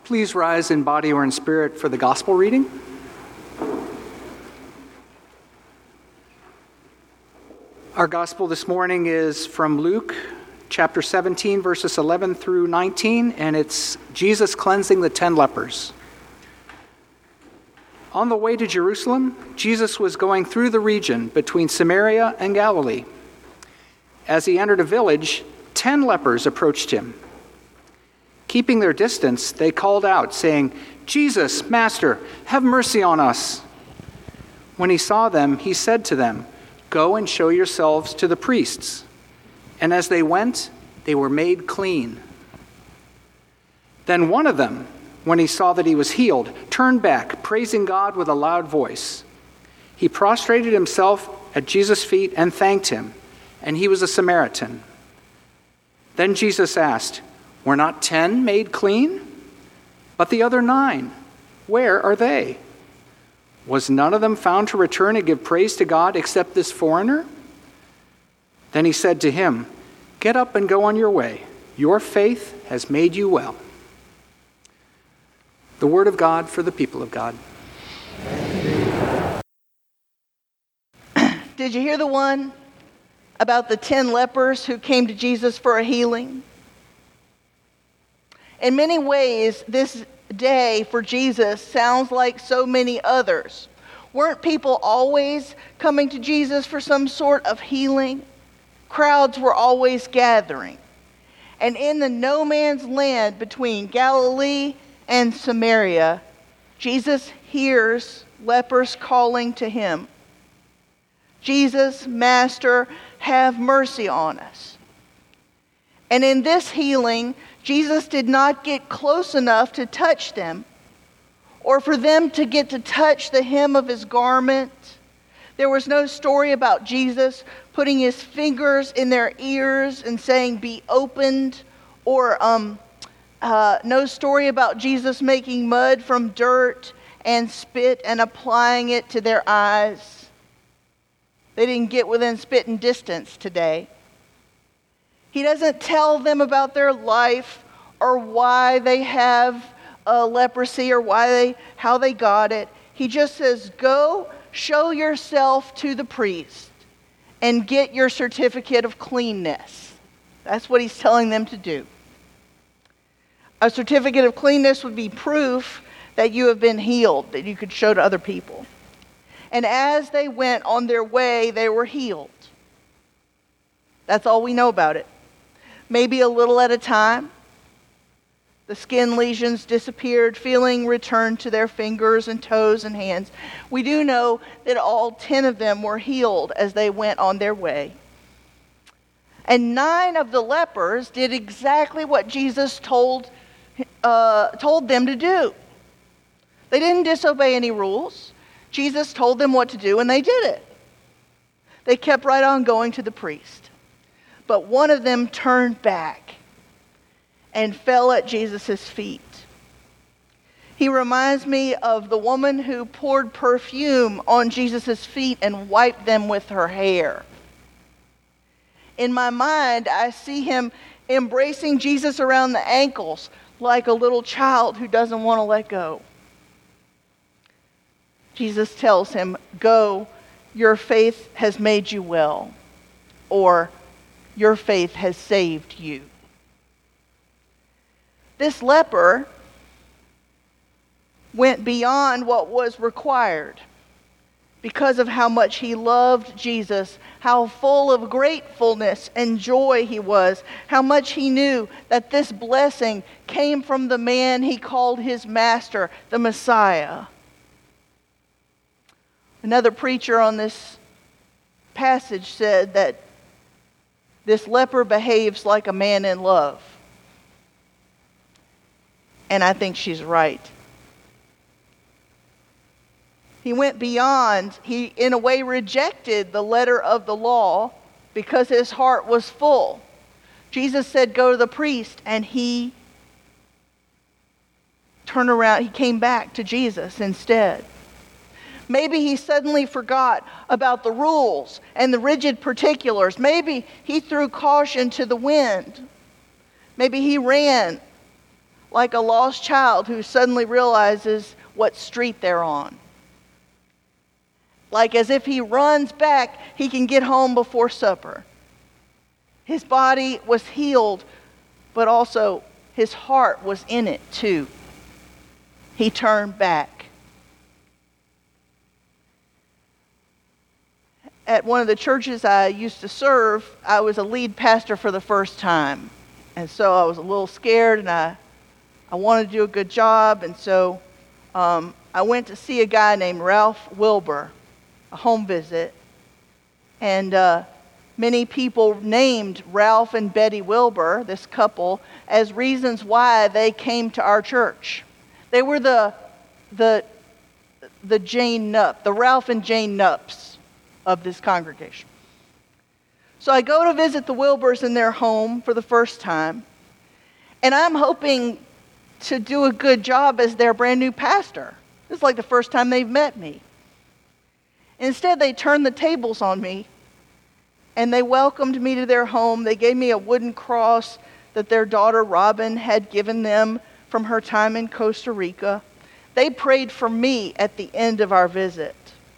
Please rise in body or in spirit for the gospel reading. Our gospel this morning is from Luke chapter 17, verses 11 through 19, and it's Jesus cleansing the 10 lepers. On the way to Jerusalem, Jesus was going through the region between Samaria and Galilee. As he entered a village, 10 lepers approached him. Keeping their distance, they called out, saying, "Jesus, Master, have mercy on us." When he saw them, he said to them, "Go and show yourselves to the priests." And as they went, they were made clean. Then one of them, when he saw that he was healed, turned back, praising God with a loud voice. He prostrated himself at Jesus' feet and thanked him, and he was a Samaritan. Then Jesus asked, "Were not 10 made clean? But the other 9, where are they? Was none of them found to return and give praise to God except this foreigner?" Then he said to him, "Get up and go on your way. Your faith has made you well." The word of God for the people of God. Did you hear the one about the 10 lepers who came to Jesus for a healing? In many ways, this day for Jesus sounds like so many others. Weren't people always coming to Jesus for some sort of healing? Crowds were always gathering. And in the no man's land between Galilee and Samaria, Jesus hears lepers calling to him, "Jesus, Master, have mercy on us." And in this healing, Jesus did not get close enough to touch them or for them to get to touch the hem of his garment. There was no story about Jesus putting his fingers in their ears and saying, "Be opened," or no story about Jesus making mud from dirt and spit and applying it to their eyes. They didn't get within spitting distance today. He doesn't tell them about their life or why they have leprosy or how they got it. He just says, "Go, show yourself to the priest and get your certificate of cleanness." That's what he's telling them to do. A certificate of cleanness would be proof that you have been healed, that you could show to other people. And as they went on their way, they were healed. That's all we know about it. Maybe a little at a time. The skin lesions disappeared, feeling returned to their fingers and toes and hands. We do know that all 10 of them were healed as they went on their way. And 9 of the lepers did exactly what Jesus told them to do. They didn't disobey any rules. Jesus told them what to do, and they did it. They kept right on going to the priest. But one of them turned back and fell at Jesus' feet. He reminds me of the woman who poured perfume on Jesus' feet and wiped them with her hair. In my mind, I see him embracing Jesus around the ankles like a little child who doesn't want to let go. Jesus tells him, "Go, your faith has made you well," or "Your faith has saved you." This leper went beyond what was required because of how much he loved Jesus, how full of gratefulness and joy he was, how much he knew that this blessing came from the man he called his master, the Messiah. Another preacher on this passage said that this leper behaves like a man in love. And I think she's right. He went beyond, he in a way rejected the letter of the law because his heart was full. Jesus said, "Go to the priest," and he turned around, he came back to Jesus instead. Maybe he suddenly forgot about the rules and the rigid particulars. Maybe he threw caution to the wind. Maybe he ran like a lost child who suddenly realizes what street they're on. Like as if he runs back, he can get home before supper. His body was healed, but also his heart was in it too. He turned back. At one of the churches I used to serve, I was a lead pastor for the first time. And so I was a little scared, and I wanted to do a good job. And so I went to see a guy named Ralph Wilbur, a home visit. And many people named Ralph and Betty Wilbur, this couple, as reasons why they came to our church. They were the Jane Knupp, the Ralph and Jane Knupps of this congregation. So I go to visit the Wilburs in their home for the first time, and I'm hoping to do a good job as their brand new pastor. This is like the first time they've met me. Instead, they turned the tables on me, and they welcomed me to their home. They gave me a wooden cross that their daughter Robin had given them from her time in Costa Rica. They prayed for me at the end of our visit.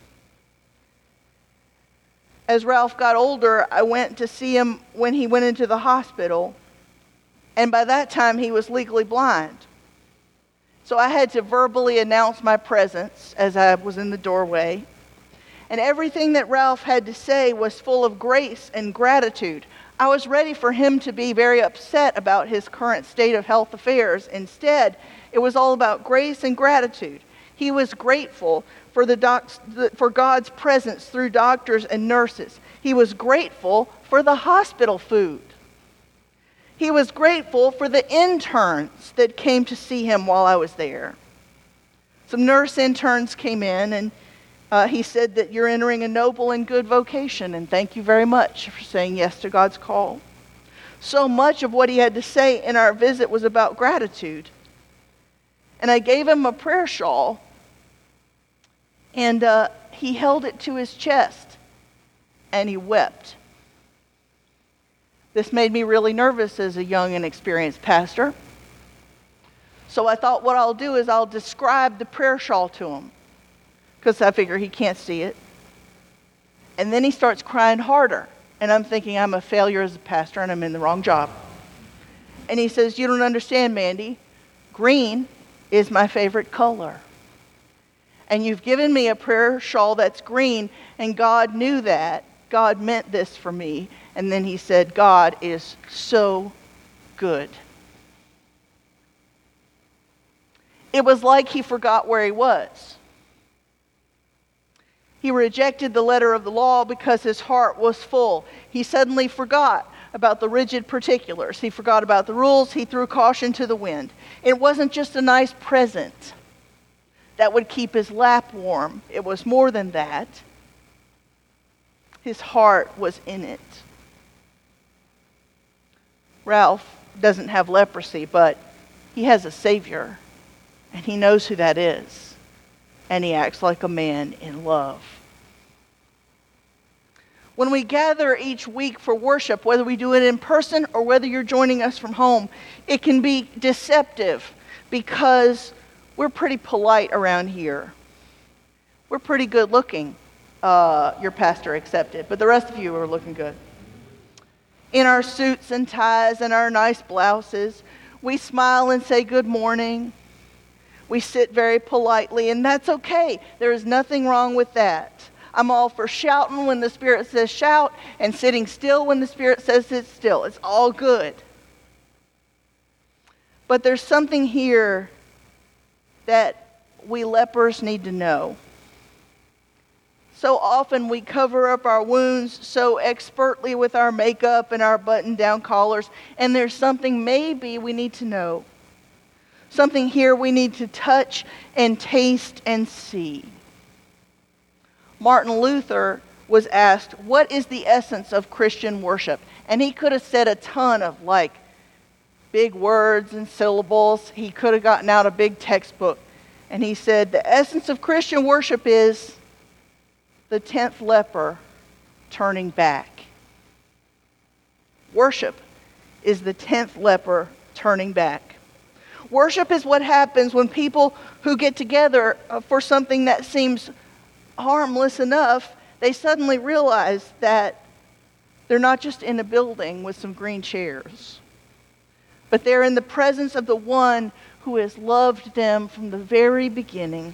As Ralph got older, I went to see him when he went into the hospital, and by that time he was legally blind. So I had to verbally announce my presence as I was in the doorway. And everything that Ralph had to say was full of grace and gratitude. I was ready for him to be very upset about his current state of health affairs. Instead, it was all about grace and gratitude. He was grateful for God's presence through doctors and nurses. He was grateful for the hospital food. He was grateful for the interns that came to see him while I was there. Some nurse interns came in, and he said that you're entering a noble and good vocation, and thank you very much for saying yes to God's call. So much of what he had to say in our visit was about gratitude. And I gave him a prayer shawl, and he held it to his chest, and he wept. This made me really nervous as a young and experienced pastor. So I thought what I'll do is I'll describe the prayer shawl to him, because I figure he can't see it. And then he starts crying harder, and I'm thinking I'm a failure as a pastor and I'm in the wrong job. And he says, "You don't understand, Mandy. Green is my favorite color. And you've given me a prayer shawl that's green, and God knew that. God meant this for me." And then he said, "God is so good." It was like he forgot where he was. He rejected the letter of the law because his heart was full. He suddenly forgot about the rigid particulars. He forgot about the rules. He threw caution to the wind. It wasn't just a nice present that would keep his lap warm. It was more than that. His heart was in it. Ralph doesn't have leprosy, but he has a Savior, and he knows who that is, and he acts like a man in love. When we gather each week for worship, whether we do it in person or whether you're joining us from home, it can be deceptive because we're pretty polite around here. We're pretty good looking, your pastor accepted, but the rest of you are looking good. In our suits and ties and our nice blouses, we smile and say good morning. We sit very politely, and that's okay. There is nothing wrong with that. I'm all for shouting when the Spirit says shout and sitting still when the Spirit says sit still. It's all good. But there's something here that we lepers need to know. So often we cover up our wounds so expertly with our makeup and our button-down collars, and there's something maybe we need to know. Something here we need to touch and taste and see. Martin Luther was asked, what is the essence of Christian worship? And he could have said a ton of big words and syllables. He could have gotten out a big textbook. And he said, the essence of Christian worship is the 10th leper turning back. Worship is the 10th leper turning back. Worship is what happens when people who get together for something that seems harmless enough, they suddenly realize that they're not just in a building with some green chairs, but they're in the presence of the one who has loved them from the very beginning.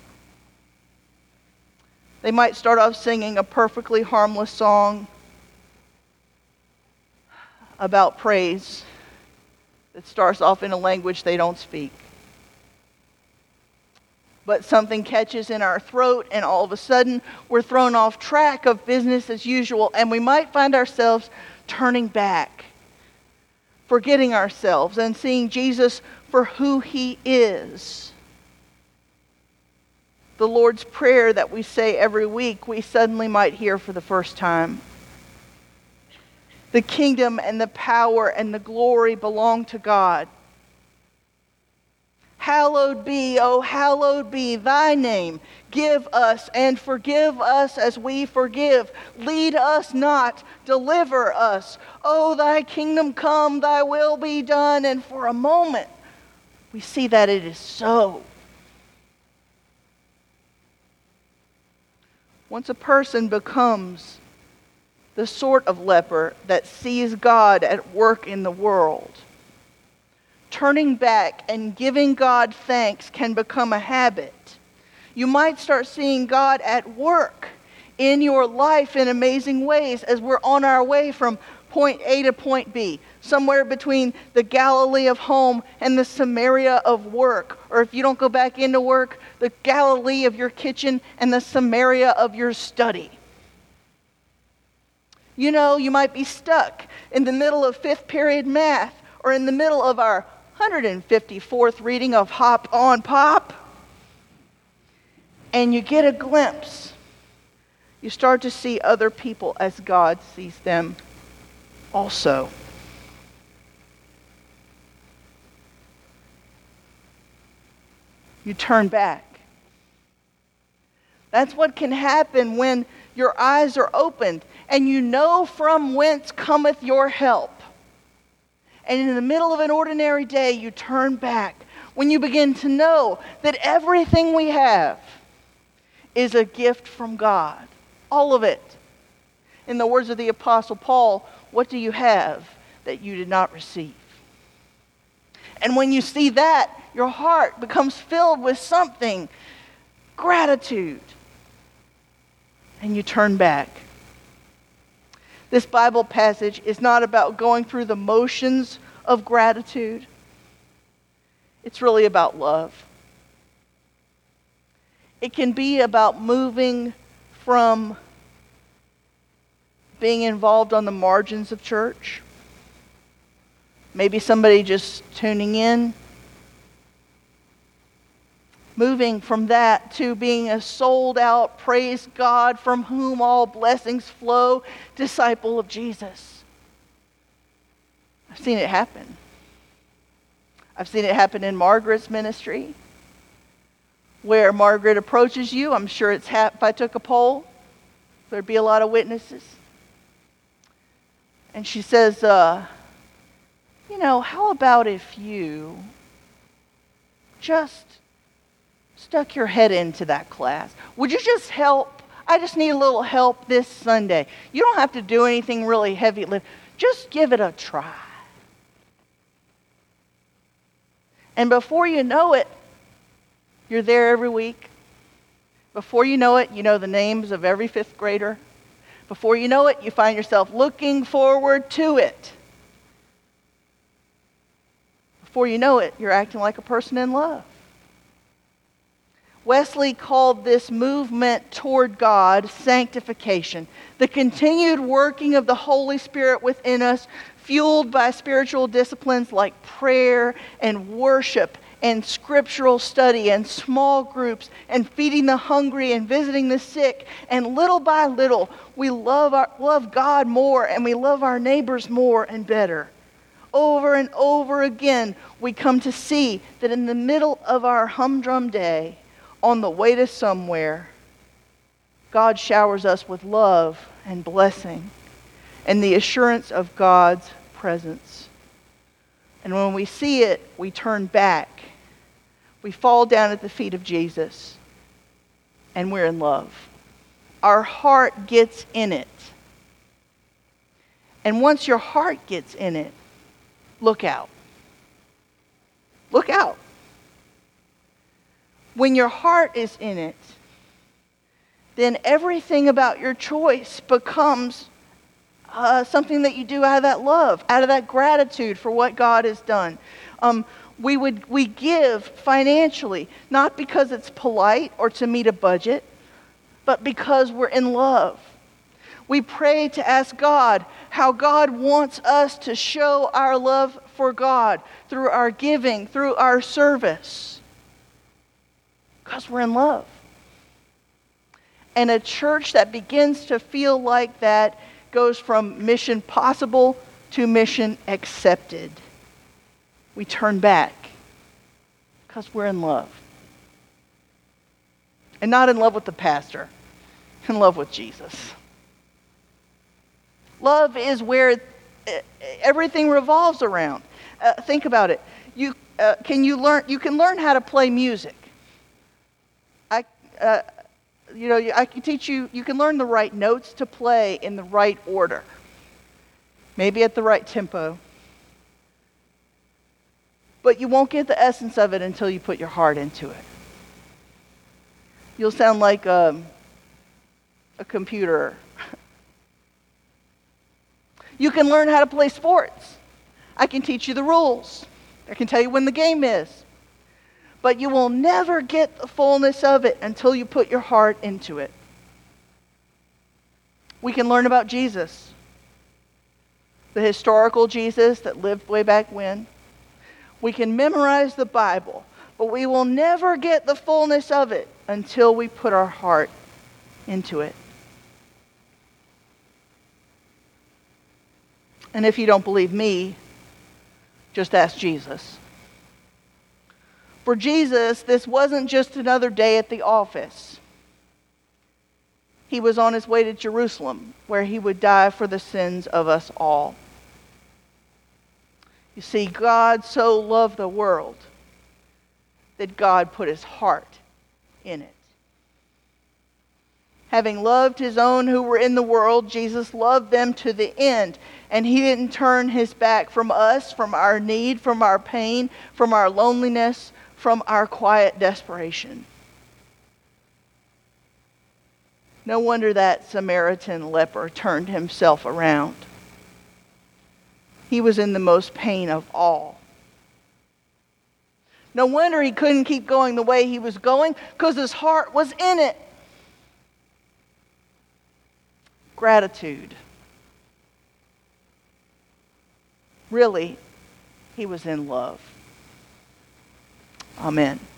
They might start off singing a perfectly harmless song about praise that starts off in a language they don't speak. But something catches in our throat, and all of a sudden we're thrown off track of business as usual, and we might find ourselves turning back, forgetting ourselves, and seeing Jesus for who he is. The Lord's Prayer that we say every week, we suddenly might hear for the first time. The kingdom and the power and the glory belong to God. Hallowed be, oh hallowed be thy name. Give us and forgive us as we forgive. Lead us not, deliver us. Oh, thy kingdom come, thy will be done. And for a moment, we see that it is so. Once a person becomes the sort of leper that sees God at work in the world, turning back and giving God thanks can become a habit. You might start seeing God at work in your life in amazing ways as we're on our way from point A to point B, somewhere between the Galilee of home and the Samaria of work. Or if you don't go back into work, the Galilee of your kitchen and the Samaria of your study. You know, you might be stuck in the middle of fifth period math or in the middle of our 154th reading of Hop on Pop, and you get a glimpse. You start to see other people as God sees them also. You turn back. That's what can happen when your eyes are opened and you know from whence cometh your help. And in the middle of an ordinary day, you turn back when you begin to know that everything we have is a gift from God. All of it. In the words of the Apostle Paul, what do you have that you did not receive? And when you see that, your heart becomes filled with something, gratitude. And you turn back. This Bible passage is not about going through the motions of gratitude. It's really about love. It can be about moving from being involved on the margins of church. Maybe somebody just tuning in. Moving from that to being a sold out, praise God, from whom all blessings flow, disciple of Jesus. I've seen it happen. I've seen it happen in Margaret's ministry, where Margaret approaches you. I'm sure if I took a poll, there'd be a lot of witnesses. And she says, how about if you just stuck your head into that class? Would you just help? I just need a little help this Sunday. You don't have to do anything really heavy. Just give it a try. And before you know it, you're there every week. Before you know it, you know the names of every fifth grader. Before you know it, you find yourself looking forward to it. Before you know it, you're acting like a person in love. Wesley called this movement toward God sanctification, the continued working of the Holy Spirit within us, fueled by spiritual disciplines like prayer and worship and scriptural study and small groups and feeding the hungry and visiting the sick. And little by little, we love God more and we love our neighbors more and better. Over and over again, we come to see that in the middle of our humdrum day, on the way to somewhere, God showers us with love and blessing and the assurance of God's presence. And when we see it, we turn back. We fall down at the feet of Jesus, and we're in love. Our heart gets in it. And once your heart gets in it, look out. Look out. When your heart is in it, then everything about your choice becomes something that you do out of that love, out of that gratitude for what God has done. We give financially, not because it's polite or to meet a budget, but because we're in love. We pray to ask God how God wants us to show our love for God through our giving, through our service. Because we're in love. And a church that begins to feel like that goes from mission possible to mission accepted. We turn back because we're in love. And not in love with the pastor, in love with Jesus. Love is where everything revolves around. Think about it. You can learn how to play music. I can teach you. You can learn the right notes to play in the right order, maybe at the right tempo. But you won't get the essence of it until you put your heart into it. You'll sound like a computer. You can learn how to play sports. I can teach you the rules. I can tell you when the game is. But you will never get the fullness of it until you put your heart into it. We can learn about Jesus, the historical Jesus that lived way back when. We can memorize the Bible, but we will never get the fullness of it until we put our heart into it. And if you don't believe me, just ask Jesus. For Jesus, this wasn't just another day at the office. He was on his way to Jerusalem, where he would die for the sins of us all. You see, God so loved the world that God put his heart in it. Having loved his own who were in the world, Jesus loved them to the end. And he didn't turn his back from us, from our need, from our pain, from our loneliness, from our quiet desperation. No wonder that Samaritan leper turned himself around. He was in the most pain of all. No wonder he couldn't keep going the way he was going, because his heart was in it. Gratitude. Really, he was in love. Amen.